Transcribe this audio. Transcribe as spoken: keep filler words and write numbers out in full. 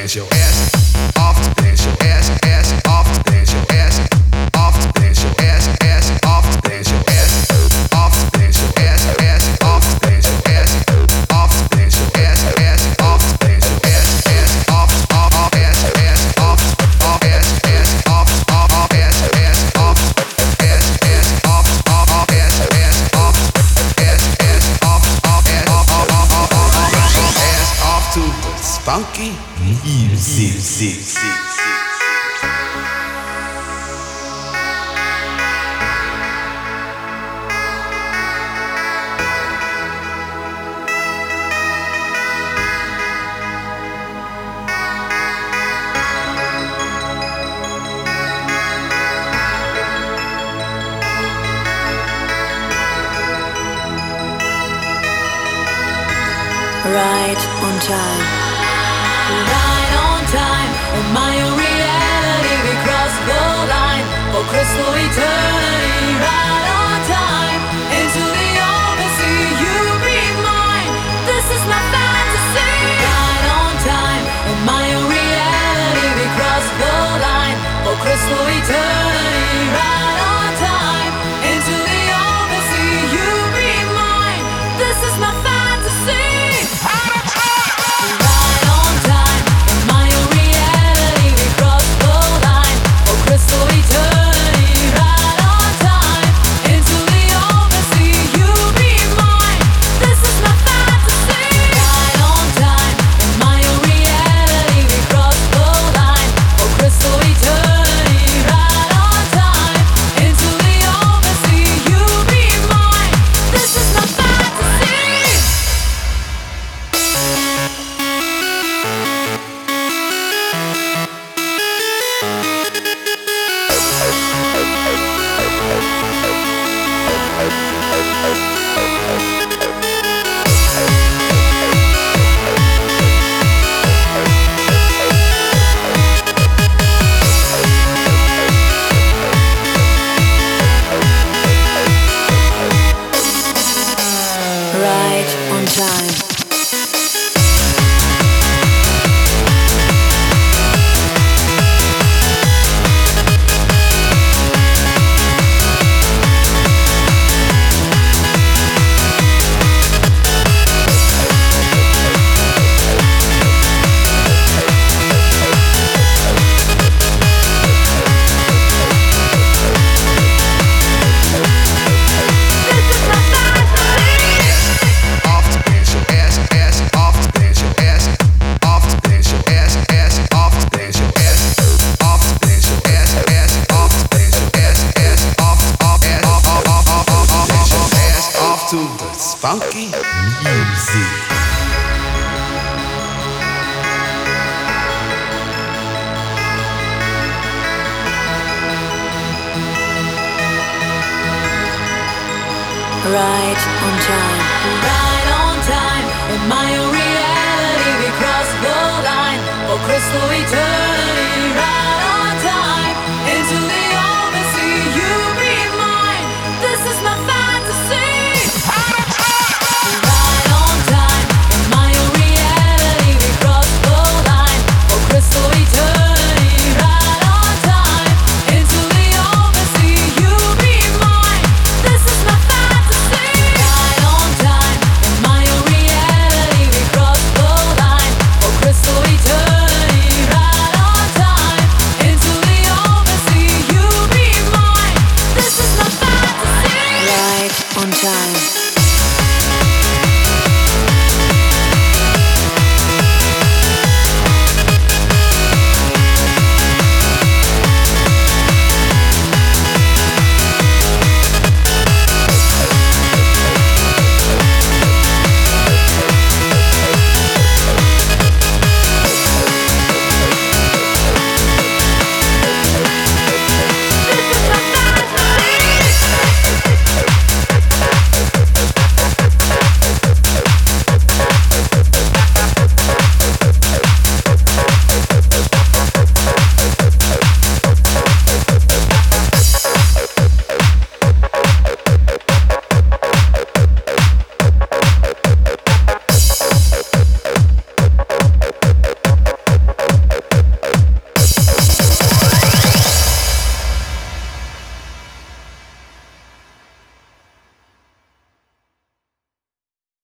dance your ass off, to dance your ass, ass off, to dance your ass off, to dance your ass, ass off, to dance your ass off, to dance your ass, ass off, to dance your ass off, to dance your ass, ass off, to dance your ass, ass off, off, off, ass, ass off, off, ass, ass off, off, off, ass, ass off, ass, ass off, off, off, ass, ass off, ass, ass off, off, ass, off, off, off, off, off, ass off to funky music. Right on time. Right on time. Oh my own reality, we cross the line for crystal eternity. Right on time. Into the open sea, you be mine. This is my fantasy. Right on time. Oh my own reality, we cross the line for crystal eternity. Right on time. Into the open sea, you be mine. This is my fantasy. Crystal eternity, right on time. Into the open sea, you be mine. This is my fantasy. Right on time, in my own reality, we cross the line. Oh, crystal eternity, right on time. Into the open sea, you be mine. This is my fantasy. Right on time. Funky music. Right on time.